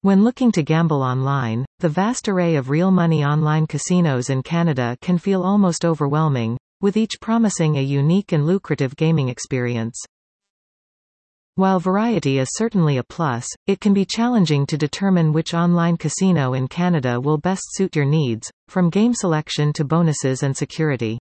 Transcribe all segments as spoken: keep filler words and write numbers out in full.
When looking to gamble online, the vast array of real money online casinos in Canada can feel almost overwhelming, with each promising a unique and lucrative gaming experience. While variety is certainly a plus, it can be challenging to determine which online casino in Canada will best suit your needs, from game selection to bonuses and security.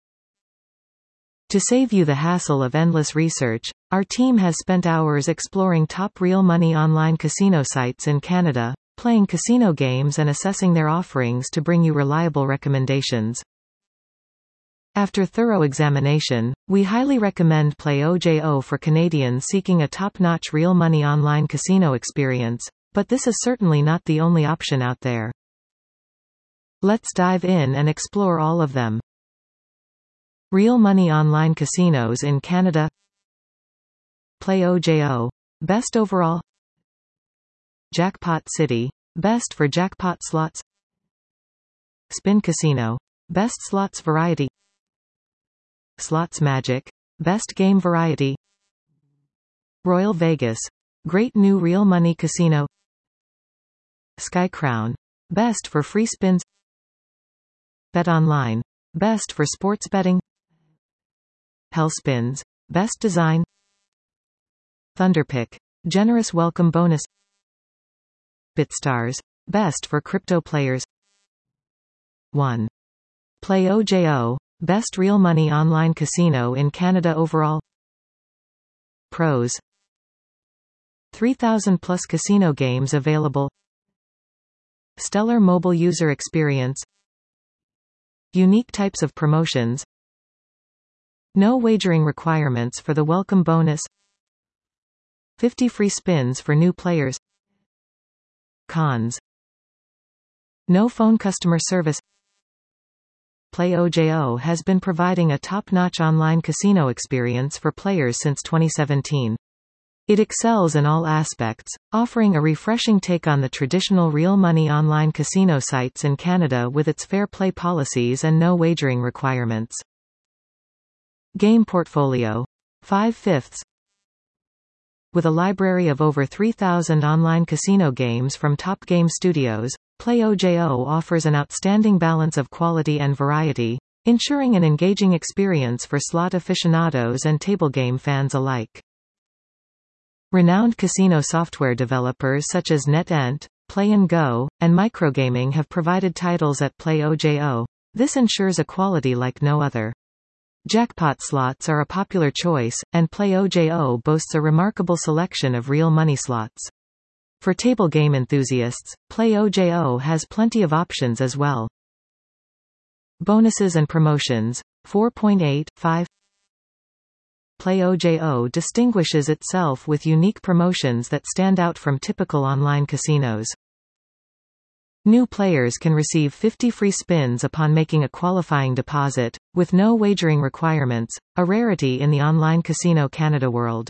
To save you the hassle of endless research, our team has spent hours exploring top real money online casino sites in Canada, playing casino games and assessing their offerings to bring you reliable recommendations. After thorough examination, we highly recommend Play O J O for Canadians seeking a top-notch real money online casino experience, but this is certainly not the only option out there. Let's dive in and explore all of them. Real money online casinos in Canada. Play O J O. Best overall. Jackpot City. Best for jackpot slots. Spin Casino. Best slots variety. Slots Magic. Best game variety. Royal Vegas. Great new real money casino. Sky Crown. Best for free spins. Bet Online. Best for sports betting. Hell Spins. Best design. Thunderpick. Generous welcome bonus. BitStars. Best for crypto players. one. Play O J O. Best real money online casino in Canada overall. Pros. three thousand plus casino games available. Stellar mobile user experience. Unique types of promotions. No wagering requirements for the welcome bonus. fifty free spins for new players. Cons. No phone customer service. Play O J O has been providing a top-notch online casino experience for players since twenty seventeen. It excels in all aspects, offering a refreshing take on the traditional real money online casino sites in Canada with its fair play policies and no wagering requirements. Game portfolio. five-fifths. With a library of over three thousand online casino games from top game studios, Play O J O offers an outstanding balance of quality and variety, ensuring an engaging experience for slot aficionados and table game fans alike. Renowned casino software developers such as NetEnt, Play and Go, and Microgaming have provided titles at Play O J O. This ensures a quality like no other. Jackpot slots are a popular choice, and Play O J O boasts a remarkable selection of real money slots. For table game enthusiasts, Play O J O has plenty of options as well. Bonuses and promotions. four point eight, five. Play O J O distinguishes itself with unique promotions that stand out from typical online casinos. New players can receive fifty free spins upon making a qualifying deposit, with no wagering requirements, a rarity in the online casino Canada world.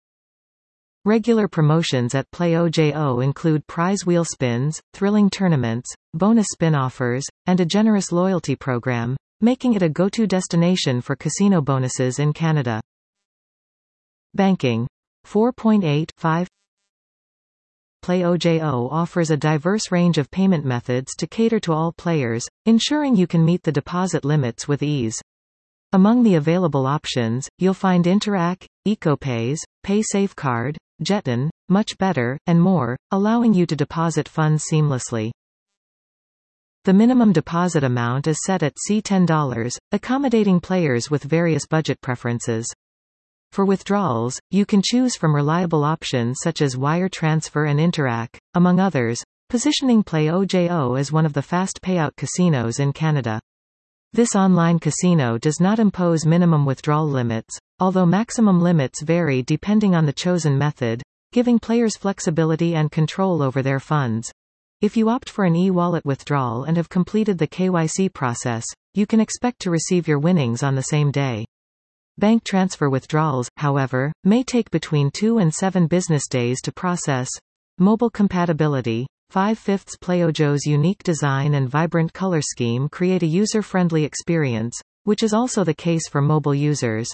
Regular promotions at Play O J O include prize wheel spins, thrilling tournaments, bonus spin offers, and a generous loyalty program, making it a go-to destination for casino bonuses in Canada. Banking. four point eight, five. Play O J O offers a diverse range of payment methods to cater to all players, ensuring you can meet the deposit limits with ease. Among the available options, you'll find Interac, EcoPays, PaySafeCard, Jeton, Much Better, and more, allowing you to deposit funds seamlessly. The minimum deposit amount is set at ten dollars, accommodating players with various budget preferences. For withdrawals, you can choose from reliable options such as wire transfer and Interac, among others, positioning Play O J O as one of the fast payout casinos in Canada. This online casino does not impose minimum withdrawal limits, although maximum limits vary depending on the chosen method, giving players flexibility and control over their funds. If you opt for an e-wallet withdrawal and have completed the K Y C process, you can expect to receive your winnings on the same day. Bank transfer withdrawals, however, may take between two and seven business days to process. Mobile compatibility. five-fifths Play O J O's unique design and vibrant color scheme create a user-friendly experience, which is also the case for mobile users.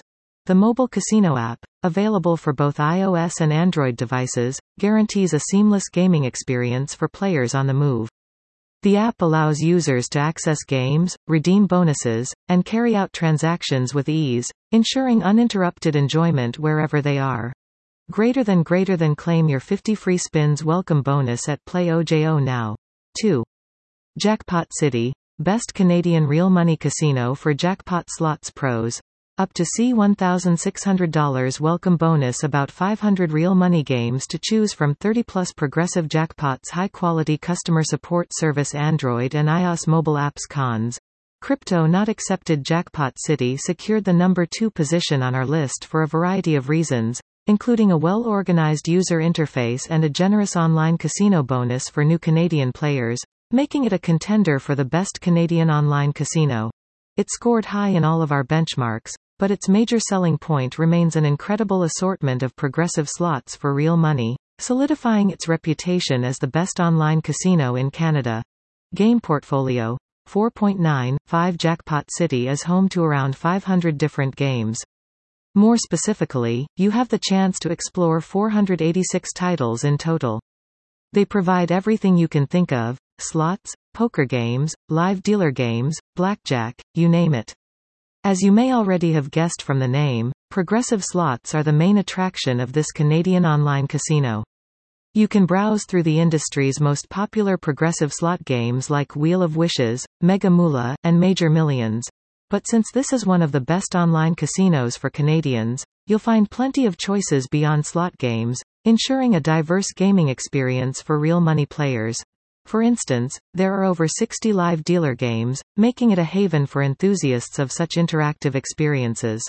The mobile casino app, available for both iOS and Android devices, guarantees a seamless gaming experience for players on the move. The app allows users to access games, redeem bonuses, and carry out transactions with ease, ensuring uninterrupted enjoyment wherever they are. Greater than greater than claim your fifty free spins welcome bonus at Play O J O now. two. Jackpot City, best Canadian real money casino for jackpot slots pros. Up to C one thousand six hundred dollars welcome bonus, about five hundred real money games to choose from, thirty plus progressive jackpots, high quality customer support service, Android and iOS mobile apps. Cons. Crypto not accepted. Jackpot City secured the number two position on our list for a variety of reasons, including a well-organized user interface and a generous online casino bonus for new Canadian players, making it a contender for the best Canadian online casino. It scored high in all of our benchmarks, but its major selling point remains an incredible assortment of progressive slots for real money, solidifying its reputation as the best online casino in Canada. Game portfolio: four point nine five. Jackpot City is home to around five hundred different games. More specifically, you have the chance to explore four hundred eighty-six titles in total. They provide everything you can think of: slots, poker games, live dealer games, blackjack, you name it. As you may already have guessed from the name, progressive slots are the main attraction of this Canadian online casino. You can browse through the industry's most popular progressive slot games like Wheel of Wishes, Mega Moolah, and Major Millions. But since this is one of the best online casinos for Canadians, you'll find plenty of choices beyond slot games, ensuring a diverse gaming experience for real money players. For instance, there are over sixty live dealer games, making it a haven for enthusiasts of such interactive experiences.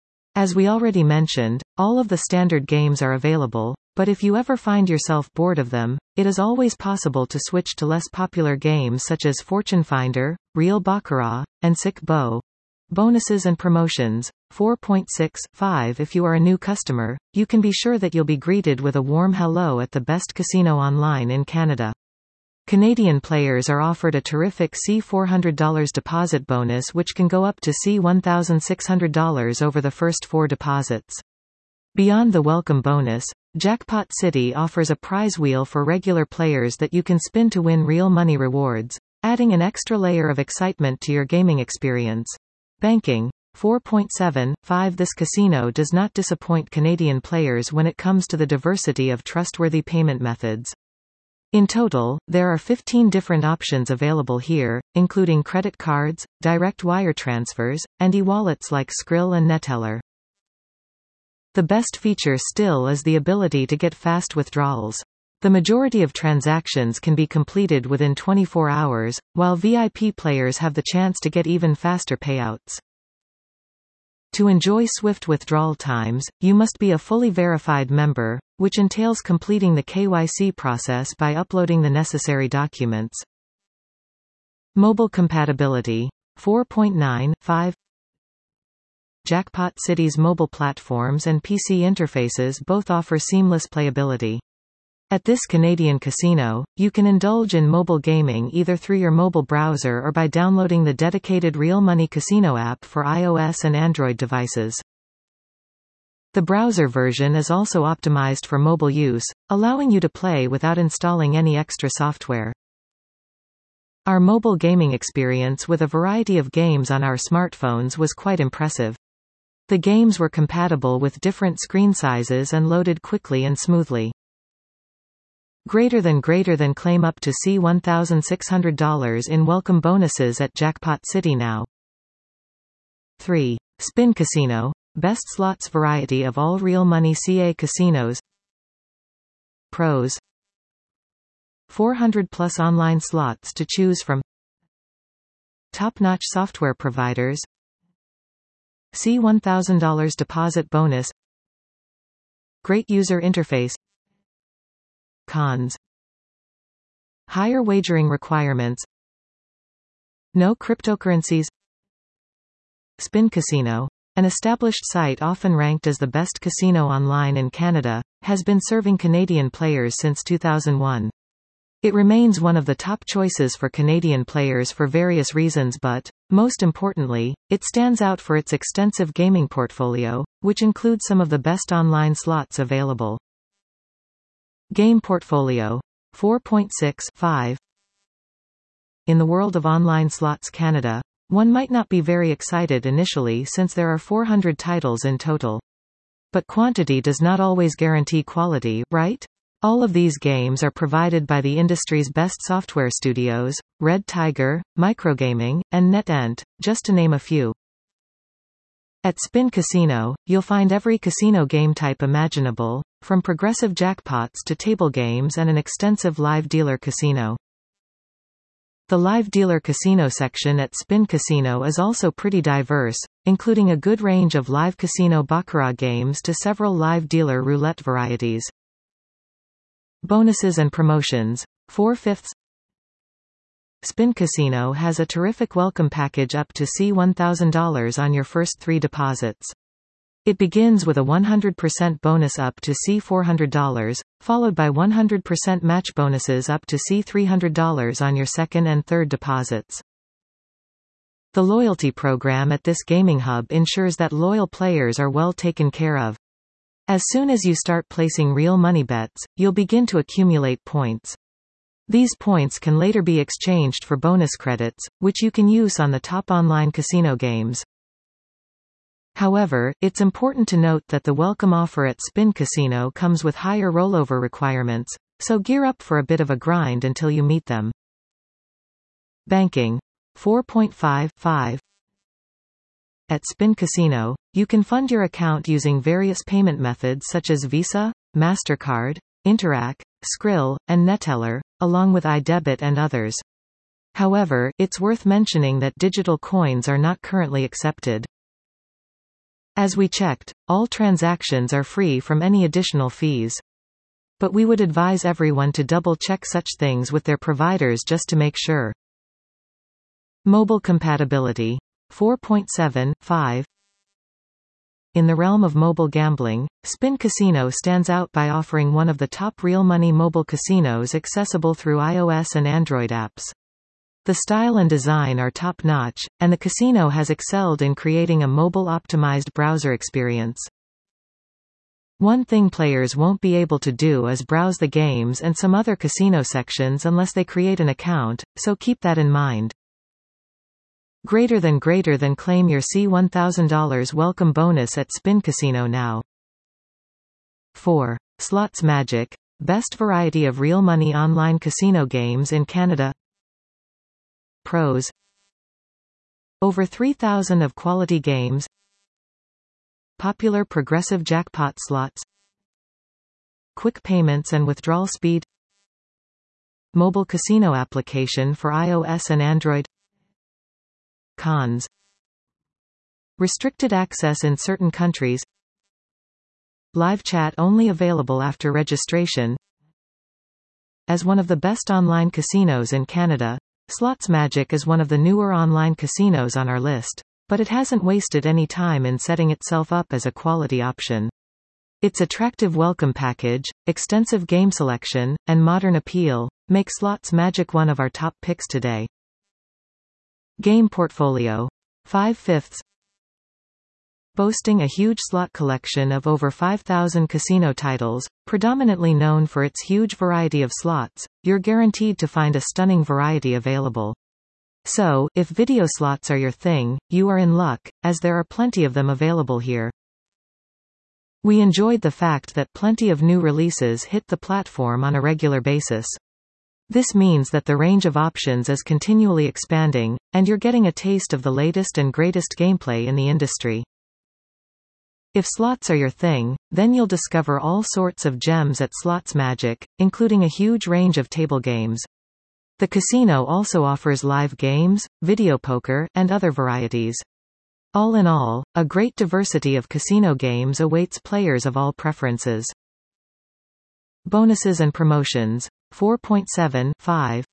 As we already mentioned, all of the standard games are available, but if you ever find yourself bored of them, it is always possible to switch to less popular games such as Fortune Finder, Real Baccarat, and Sic Bo. Bonuses and promotions: four point six five. If you are a new customer, you can be sure that you'll be greeted with a warm hello at the best casino online in Canada. Canadian players are offered a terrific C four hundred dollars deposit bonus, which can go up to C one thousand six hundred dollars over the first four deposits. Beyond the welcome bonus, Jackpot City offers a prize wheel for regular players that you can spin to win real money rewards, adding an extra layer of excitement to your gaming experience. Banking: four point seven five. This casino does not disappoint Canadian players when it comes to the diversity of trustworthy payment methods. In total, there are fifteen different options available here, including credit cards, direct wire transfers, and e-wallets like Skrill and Neteller. The best feature still is the ability to get fast withdrawals. The majority of transactions can be completed within twenty-four hours, while V I P players have the chance to get even faster payouts. To enjoy swift withdrawal times, you must be a fully verified member, which entails completing the K Y C process by uploading the necessary documents. Mobile compatibility: four point nine five. Jackpot City's mobile platforms and P C interfaces both offer seamless playability. At this Canadian casino, you can indulge in mobile gaming either through your mobile browser or by downloading the dedicated Real Money Casino app for iOS and Android devices. The browser version is also optimized for mobile use, allowing you to play without installing any extra software. Our mobile gaming experience with a variety of games on our smartphones was quite impressive. The games were compatible with different screen sizes and loaded quickly and smoothly. Greater than greater than claim up to C one thousand six hundred dollars in welcome bonuses at Jackpot City now. three. Spin Casino, best slots variety of all real money C A casinos. Pros: four hundred plus online slots to choose from. Top-notch software providers. C one thousand dollars deposit bonus. Great user interface. Cons: higher wagering requirements. No cryptocurrencies. Spin Casino, an established site often ranked as the best casino online in Canada, has been serving Canadian players since two thousand one. It remains one of the top choices for Canadian players for various reasons, but, most importantly, it stands out for its extensive gaming portfolio, which includes some of the best online slots available. Game portfolio. four point six five. In the world of online slots Canada, one might not be very excited initially since there are four hundred titles in total. But quantity does not always guarantee quality, right? All of these games are provided by the industry's best software studios, Red Tiger, Microgaming, and NetEnt, just to name a few. At Spin Casino, you'll find every casino game type imaginable, from progressive jackpots to table games and an extensive live dealer casino. The live dealer casino section at Spin Casino is also pretty diverse, including a good range of live casino baccarat games to several live dealer roulette varieties. Bonuses and promotions. four-fifths. Spin Casino has a terrific welcome package up to one thousand dollars on your first three deposits. It begins with a one hundred percent bonus up to four hundred dollars, followed by one hundred percent match bonuses up to three hundred dollars on your second and third deposits. The loyalty program at this gaming hub ensures that loyal players are well taken care of. As soon as you start placing real money bets, you'll begin to accumulate points. These points can later be exchanged for bonus credits, which you can use on the top online casino games. However, it's important to note that the welcome offer at Spin Casino comes with higher rollover requirements, so gear up for a bit of a grind until you meet them. Banking. four point five five. At Spin Casino, you can fund your account using various payment methods such as Visa, MasterCard, Interac, Skrill, and Neteller, along with iDebit and others. However, it's worth mentioning that digital coins are not currently accepted. As we checked, all transactions are free from any additional fees. But we would advise everyone to double-check such things with their providers just to make sure. Mobile compatibility. four point seven five. In the realm of mobile gambling, Spin Casino stands out by offering one of the top real money mobile casinos accessible through iOS and Android apps. The style and design are top-notch, and the casino has excelled in creating a mobile-optimized browser experience. One thing players won't be able to do is browse the games and some other casino sections unless they create an account, so keep that in mind. Greater than greater than claim your one thousand dollars welcome bonus at Spin Casino now. four. Slots Magic. Best variety of real money online casino games in Canada. Pros. Over three thousand of quality games. Popular progressive jackpot slots. Quick payments and withdrawal speed. Mobile casino application for iOS and Android. Cons. Restricted access in certain countries. Live chat only available after registration. As one of the best online casinos in Canada, Slots Magic is one of the newer online casinos on our list, but it hasn't wasted any time in setting itself up as a quality option. Its attractive welcome package, extensive game selection, and modern appeal make Slots Magic one of our top picks today. Game portfolio. five-fifths. Boasting a huge slot collection of over five thousand casino titles, predominantly known for its huge variety of slots, you're guaranteed to find a stunning variety available. So, if video slots are your thing, you are in luck, as there are plenty of them available here. We enjoyed the fact that plenty of new releases hit the platform on a regular basis. This means that the range of options is continually expanding, and you're getting a taste of the latest and greatest gameplay in the industry. If slots are your thing, then you'll discover all sorts of gems at Slots Magic, including a huge range of table games. The casino also offers live games, video poker, and other varieties. All in all, a great diversity of casino games awaits players of all preferences. Bonuses and promotions. four point seven five.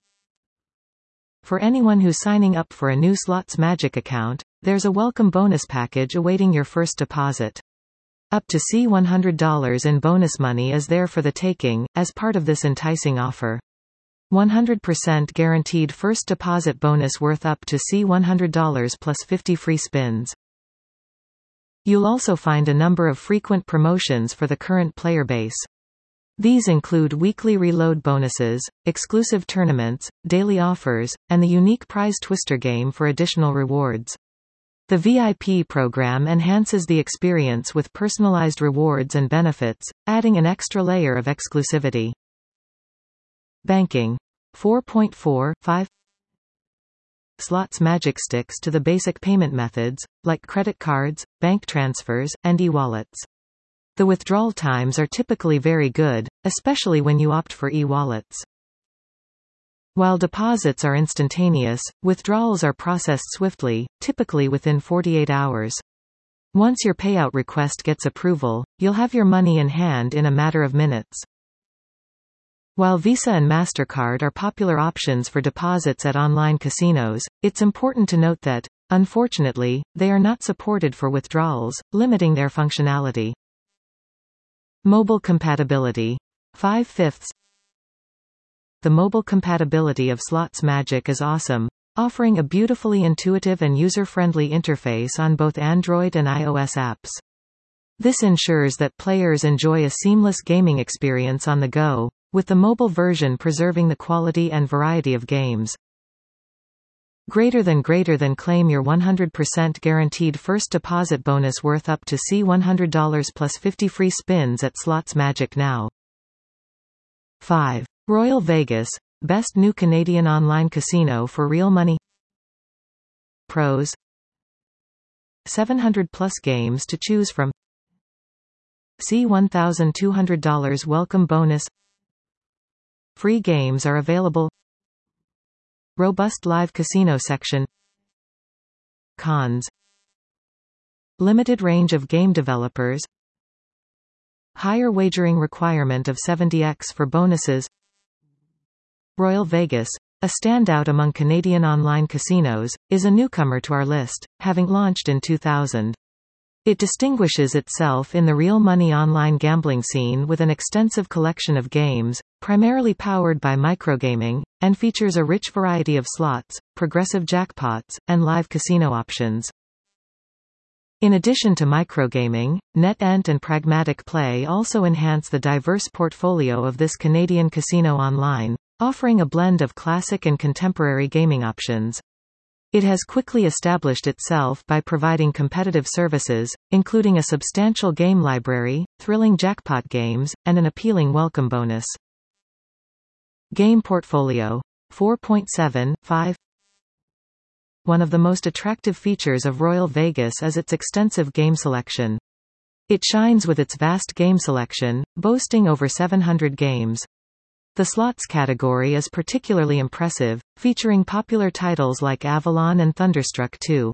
For anyone who's signing up for a new Slots Magic account, there's a welcome bonus package awaiting your first deposit. Up to one hundred dollars in bonus money is there for the taking, as part of this enticing offer. one hundred percent guaranteed first deposit bonus worth up to one hundred dollars plus fifty free spins. You'll also find a number of frequent promotions for the current player base. These include weekly reload bonuses, exclusive tournaments, daily offers, and the unique prize twister game for additional rewards. The V I P program enhances the experience with personalized rewards and benefits, adding an extra layer of exclusivity. Banking. four point four five Slots Magic sticks to the basic payment methods, like credit cards, bank transfers, and e-wallets. The withdrawal times are typically very good, especially when you opt for e-wallets. While deposits are instantaneous, withdrawals are processed swiftly, typically within forty-eight hours. Once your payout request gets approval, you'll have your money in hand in a matter of minutes. While Visa and MasterCard are popular options for deposits at online casinos, it's important to note that, unfortunately, they are not supported for withdrawals, limiting their functionality. Mobile compatibility. five fifths The mobile compatibility of Slots Magic is awesome, offering a beautifully intuitive and user-friendly interface on both Android and iOS apps. This ensures that players enjoy a seamless gaming experience on the go, with the mobile version preserving the quality and variety of games. Greater than greater than claim your one hundred percent guaranteed first deposit bonus worth up to one hundred dollars plus fifty free spins at Slots Magic now. five. Royal Vegas, best new Canadian online casino for real money. Pros. seven hundred plus games to choose from. See one thousand two hundred dollars welcome bonus. Free games are available. Robust live casino section. Cons. Limited range of game developers. Higher wagering requirement of seventy x for bonuses. Royal Vegas, a standout among Canadian online casinos, is a newcomer to our list, having launched in two thousand. It distinguishes itself in the real money online gambling scene with an extensive collection of games, primarily powered by microgaming, and features a rich variety of slots, progressive jackpots, and live casino options. In addition to microgaming, NetEnt and Pragmatic Play also enhance the diverse portfolio of this Canadian casino online, offering a blend of classic and contemporary gaming options. It has quickly established itself by providing competitive services, including a substantial game library, thrilling jackpot games, and an appealing welcome bonus. Game portfolio. four point seven five One of the most attractive features of Royal Vegas is its extensive game selection. It shines with its vast game selection, boasting over seven hundred games. The slots category is particularly impressive, featuring popular titles like Avalon and Thunderstruck two.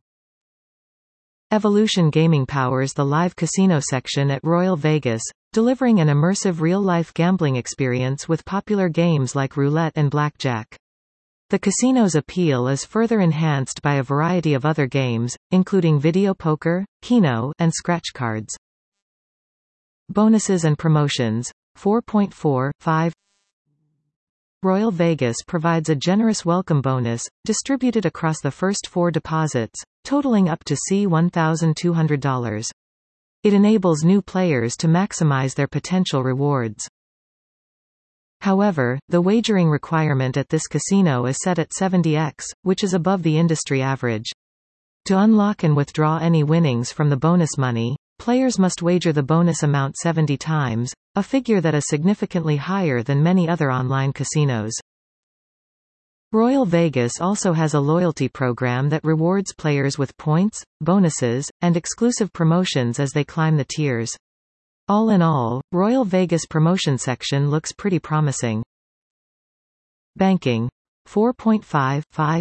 Evolution Gaming powers the live casino section at Royal Vegas, delivering an immersive real-life gambling experience with popular games like roulette and blackjack. The casino's appeal is further enhanced by a variety of other games, including video poker, Keno, and scratch cards. Bonuses and promotions. four point four five Royal Vegas provides a generous welcome bonus, distributed across the first four deposits, totaling up to one thousand two hundred dollars. It enables new players to maximize their potential rewards. However, the wagering requirement at this casino is set at seventy x, which is above the industry average. To unlock and withdraw any winnings from the bonus money, players must wager the bonus amount seventy times, a figure that is significantly higher than many other online casinos. Royal Vegas also has a loyalty program that rewards players with points, bonuses, and exclusive promotions as they climb the tiers. All in all, Royal Vegas promotion section looks pretty promising. Banking. four point five five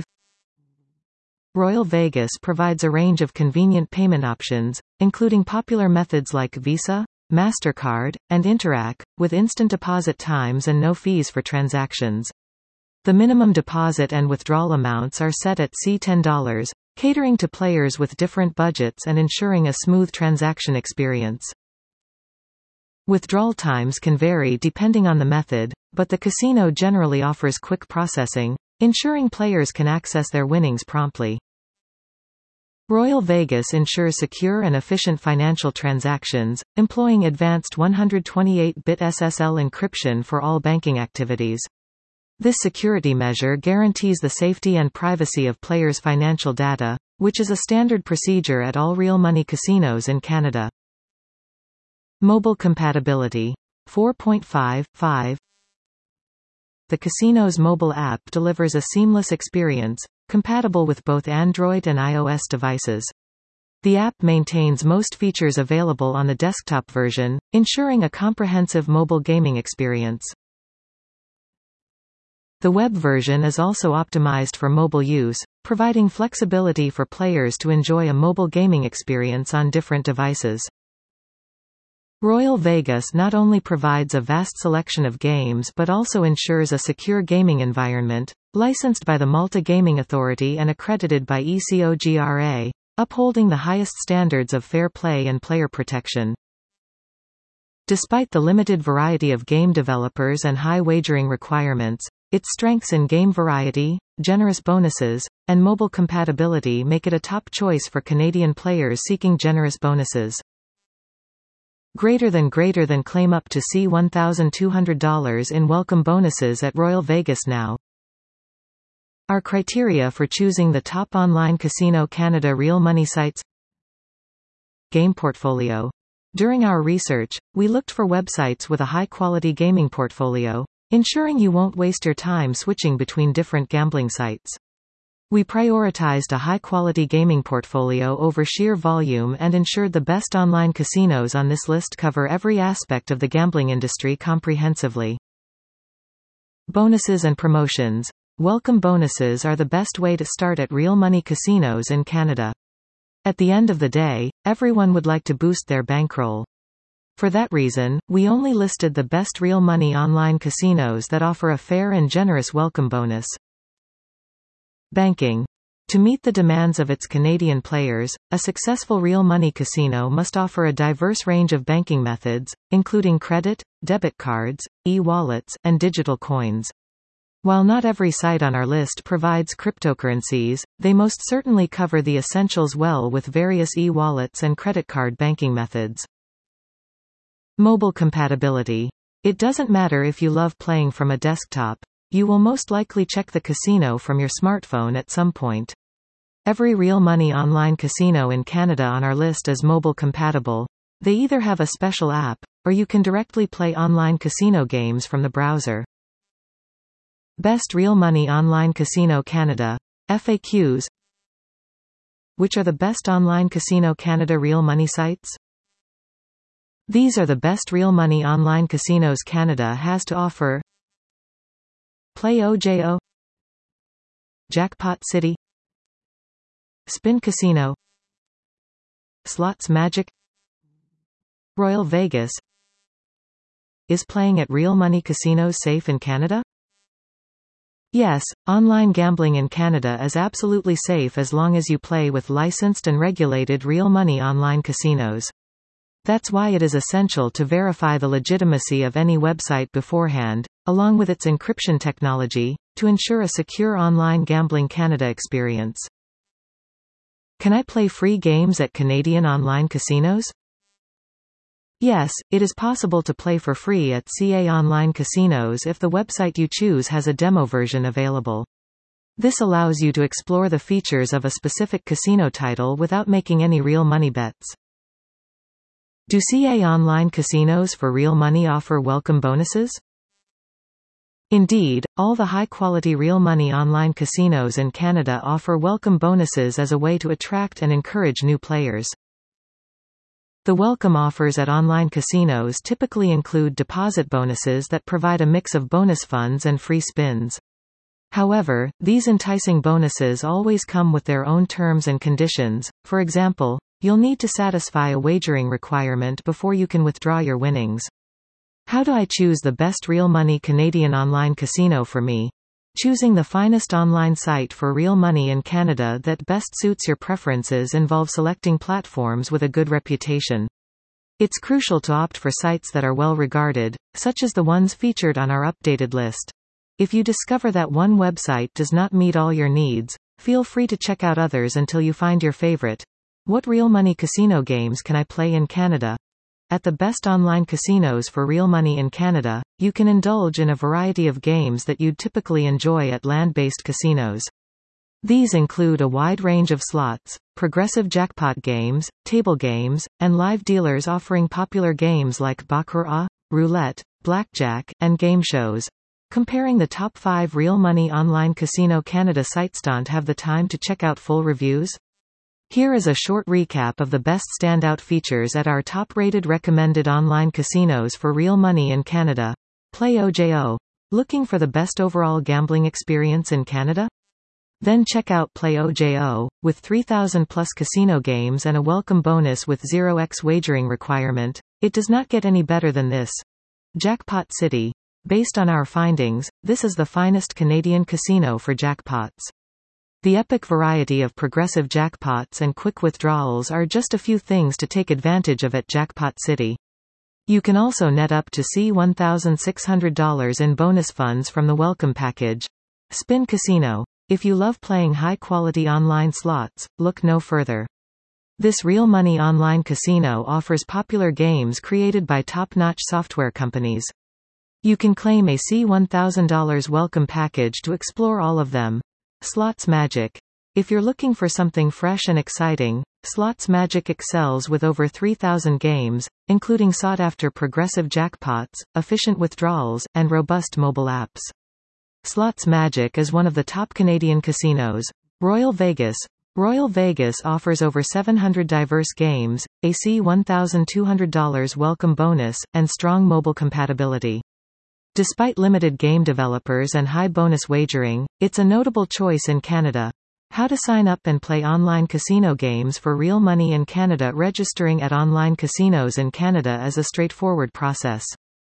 Royal Vegas provides a range of convenient payment options, including popular methods like Visa, MasterCard, and Interac, with instant deposit times and no fees for transactions. The minimum deposit and withdrawal amounts are set at ten dollars, catering to players with different budgets and ensuring a smooth transaction experience. Withdrawal times can vary depending on the method, but the casino generally offers quick processing, ensuring players can access their winnings promptly. Royal Vegas ensures secure and efficient financial transactions, employing advanced one hundred twenty-eight bit S S L encryption for all banking activities. This security measure guarantees the safety and privacy of players' financial data, which is a standard procedure at all real money casinos in Canada. Mobile compatibility. four point five point five The casino's mobile app delivers a seamless experience, compatible with both Android and iOS devices. The app maintains most features available on the desktop version, ensuring a comprehensive mobile gaming experience. The web version is also optimized for mobile use, providing flexibility for players to enjoy a mobile gaming experience on different devices. Royal Vegas not only provides a vast selection of games but also ensures a secure gaming environment, licensed by the Malta Gaming Authority and accredited by E C O G R A, upholding the highest standards of fair play and player protection. Despite the limited variety of game developers and high wagering requirements, its strengths in game variety, generous bonuses, and mobile compatibility make it a top choice for Canadian players seeking generous bonuses. Greater than greater than claim up to C one thousand two hundred dollars in welcome bonuses at Royal Vegas now. Our criteria for choosing the top online Casino Canada real money sites. Game portfolio. During our research, we looked for websites with a high-quality gaming portfolio, ensuring you won't waste your time switching between different gambling sites. We prioritized a high-quality gaming portfolio over sheer volume and ensured the best online casinos on this list cover every aspect of the gambling industry comprehensively. Bonuses and promotions. Welcome bonuses are the best way to start at real money casinos in Canada. At the end of the day, everyone would like to boost their bankroll. For that reason, we only listed the best real money online casinos that offer a fair and generous welcome bonus. Banking. To meet the demands of its Canadian players, a successful real money casino must offer a diverse range of banking methods, including credit, debit cards, e-wallets, and digital coins. While not every site on our list provides cryptocurrencies, they most certainly cover the essentials well with various e-wallets and credit card banking methods. Mobile compatibility. It doesn't matter if you love playing from a desktop. You will most likely check the casino from your smartphone at some point. Every real money online casino in Canada on our list is mobile compatible. They either have a special app, or you can directly play online casino games from the browser. Best Real Money Online Casino Canada. F A Qs. Which are the best online Casino Canada real money sites? These are the best real money online casinos Canada has to offer. Play O J O, Jackpot City, Spin Casino, Slots Magic. Royal Vegas. Is playing at real money casinos safe in Canada? Yes, online gambling in Canada is absolutely safe as long as you play with licensed and regulated real money online casinos. That's why it is essential to verify the legitimacy of any website beforehand, along with its encryption technology, to ensure a secure online Gambling Canada experience. Can I play free games at Canadian online casinos? Yes, it is possible to play for free at C A online casinos if the website you choose has a demo version available. This allows you to explore the features of a specific casino title without making any real money bets. Do C A online casinos for real money offer welcome bonuses? Indeed, all the high-quality real money online casinos in Canada offer welcome bonuses as a way to attract and encourage new players. The welcome offers at online casinos typically include deposit bonuses that provide a mix of bonus funds and free spins. However, these enticing bonuses always come with their own terms and conditions. For example, you'll need to satisfy a wagering requirement before you can withdraw your winnings. How do I choose the best real money Canadian online casino for me? Choosing the finest online site for real money in Canada that best suits your preferences involves selecting platforms with a good reputation. It's crucial to opt for sites that are well regarded, such as the ones featured on our updated list. If you discover that one website does not meet all your needs, Feel free to check out others until you find your favorite. What real money casino games can I play in Canada? At the best online casinos for real money in Canada, you can indulge in a variety of games that you'd typically enjoy at land-based casinos. These include a wide range of slots, progressive jackpot games, table games, and live dealers offering popular games like baccarat, roulette, blackjack, and game shows. Comparing the top five real money online casino Canada sites. Don't have the time to check out full reviews? Here is a short recap of the best standout features at our top-rated recommended online casinos for real money in Canada. Play O J O. Looking for the best overall gambling experience in Canada? Then check out Play O J O, with three thousand plus casino games and a welcome bonus with zero x wagering requirement. It does not get any better than this. Jackpot City. Based on our findings, this is the finest Canadian casino for jackpots. The epic variety of progressive jackpots and quick withdrawals are just a few things to take advantage of at Jackpot City. You can also net up to C one thousand six hundred dollars in bonus funds from the welcome package. Spin Casino. If you love playing high-quality online slots, look no further. This real money online casino offers popular games created by top-notch software companies. You can claim a C one thousand dollars welcome package to explore all of them. Slots Magic. If you're looking for something fresh and exciting, Slots Magic excels with over three thousand games, including sought-after progressive jackpots, efficient withdrawals, and robust mobile apps. Slots Magic is one of the top Canadian casinos. Royal Vegas. Royal Vegas offers over seven hundred diverse games, a C one thousand two hundred dollars welcome bonus, and strong mobile compatibility. Despite limited game developers and high bonus wagering, it's a notable choice in Canada. How to sign up and play online casino games for real money in Canada. Registering at online casinos in Canada is a straightforward process.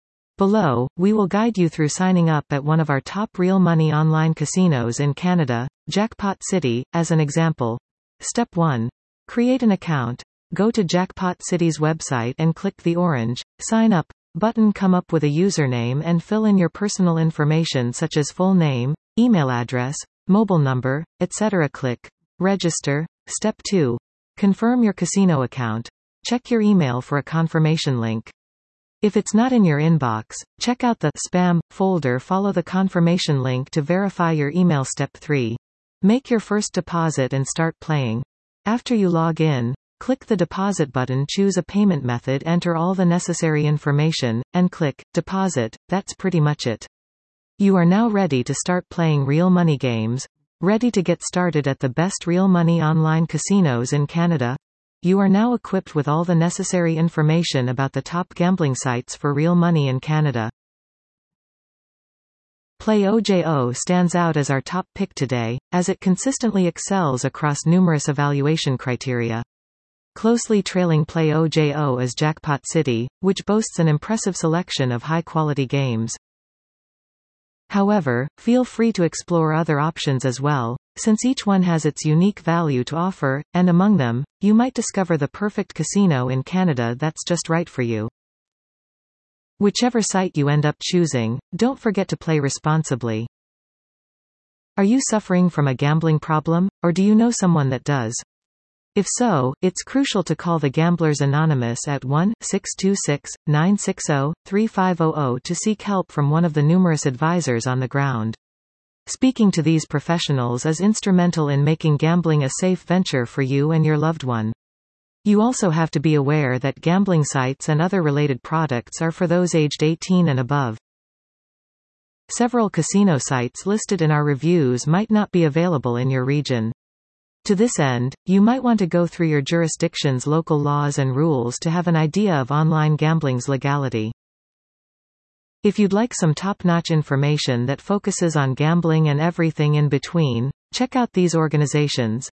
Below, we will guide you through signing up at one of our top real money online casinos in Canada, Jackpot City, as an example. Step one. Create an account. Go to Jackpot City's website and click the orange Sign Up button. Come up with a username and fill in your personal information such as full name, email address, mobile number, et cetera. Click Register. Step two. Confirm your casino account. Check your email for a confirmation link. If it's not in your inbox, check out the spam folder. Follow the confirmation link to verify your email. Step three. Make your first deposit and start playing. After you log in, click the deposit button, choose a payment method, enter all the necessary information, and click Deposit. That's pretty much it. You are now ready to start playing real money games. Ready to get started at the best real money online casinos in Canada? You are now equipped with all the necessary information about the top gambling sites for real money in Canada. Play O J O stands out as our top pick today, as it consistently excels across numerous evaluation criteria. Closely trailing Play O J O is Jackpot City, which boasts an impressive selection of high-quality games. However, feel free to explore other options as well, since each one has its unique value to offer, and among them, you might discover the perfect casino in Canada that's just right for you. Whichever site you end up choosing, don't forget to play responsibly. Are you suffering from a gambling problem, or do you know someone that does? If so, it's crucial to call the Gamblers Anonymous at one six two six, nine six zero, three five zero zero to seek help from one of the numerous advisors on the ground. Speaking to these professionals is instrumental in making gambling a safe venture for you and your loved one. You also have to be aware that gambling sites and other related products are for those aged eighteen and above. Several casino sites listed in our reviews might not be available in your region. To this end, you might want to go through your jurisdiction's local laws and rules to have an idea of online gambling's legality. If you'd like some top-notch information that focuses on gambling and everything in between, check out these organizations.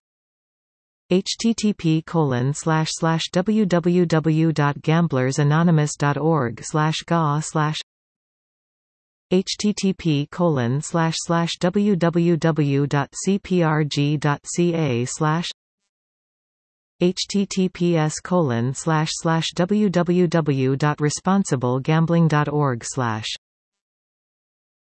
http colon slash slash www.gamblersanonymous.org slash ga slash http colon slash slash www.cprg.ca slash https colon slash slash www.responsiblegambling.org slash